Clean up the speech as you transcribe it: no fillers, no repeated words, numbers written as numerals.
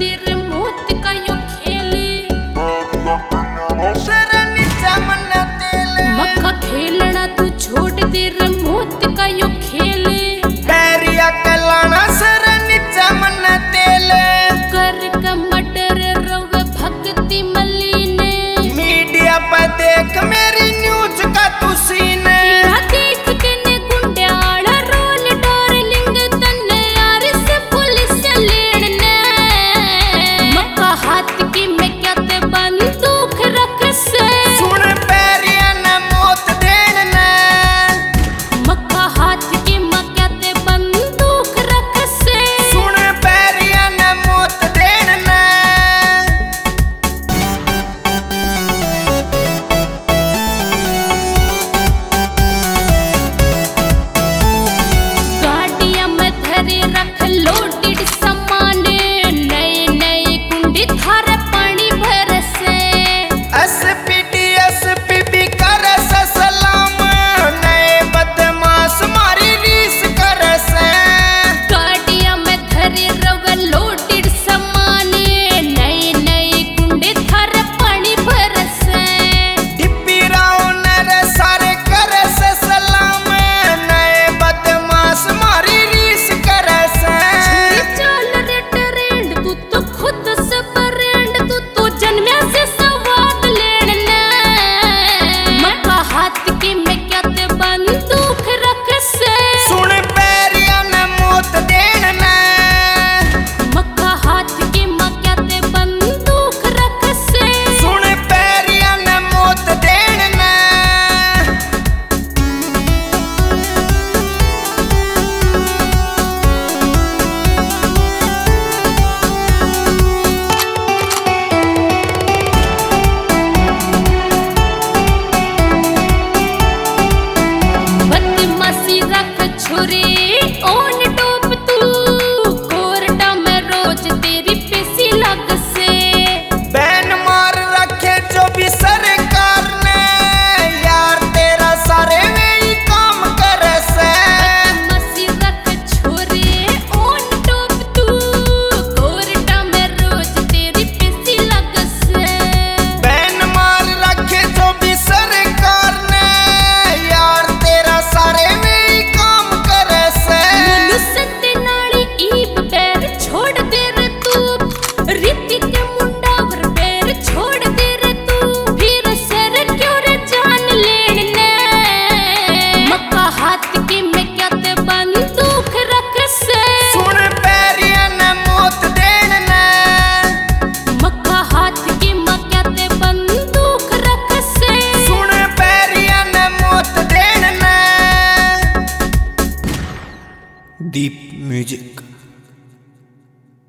तेरे मौत का यो खेले मक्का खेलना तू छोड़ दे रे मौत का यो खेले पैरिया कलाना सर नीचा मन तेले कर कमटर रोवे भक्ति मलीने मीडिया पे देख मेरी न्यूज का तू सीने देख के ने गुंडाल रोल डार्लिंग तन्ने यार से पुलिस लेने मक्का हाथ की मैं क्या ते बंदूक रख से सुन पैरिया ने मौत देने मक्का हाथ की मैं क्या ते बंदूक रख से सुन पैरिया ने मौत देने गाड़ियां में धरे रख लोडेड सामान नई नई कुंडी थारे पानी भर से एसपी भी करे से सलाम नए बदमाश मारी रीस करे से गाड़ियां में धरे रवे लोडेड सामान नई नई कुंडी थारे पानी भर से डिप्पी राव नरे सारे करे से सलाम नए बदमाश मारी रीस करे से चल रे ट्रेंड तू तो खुद से ब्रांड तू तो जन्मे से स्वाद लेने मक्का हाथ की मैं क्या ते बंदूक रख से सुन पैरिया ने मौत देने मक्का हाथ की मैं क्या ते बंदूक रख से सुन पैरिया ने मौत देने बदमाशी रख छुरी ऑन टॉप तू कोर्टा में रोज तेरी पेशी लग से बैन मार रखे जो भी सरकार ने यार तेरा सारे में ही काम करे से मसी रख छोरे ऑन टॉप तू कोर्टा में रोज तेरी पेशी लग से बैन मार रखे जो भी सरकार ने यार तेरा सारे में ही काम करे से सत्ते नाली ईब पैर छोड़ दे रे तू रीति के मुंडा वर पैर छोड़ दे रे तू फिर सर क्यों रे जान लेने मक्का हाथ की मैं क्या ते बंदूक रख से सुन पैरिया ने मौत देने मक्का हाथ की मैं क्या ते बंदूक रख से सुन पैरिया ने मौत देने दीप म्यूजिक।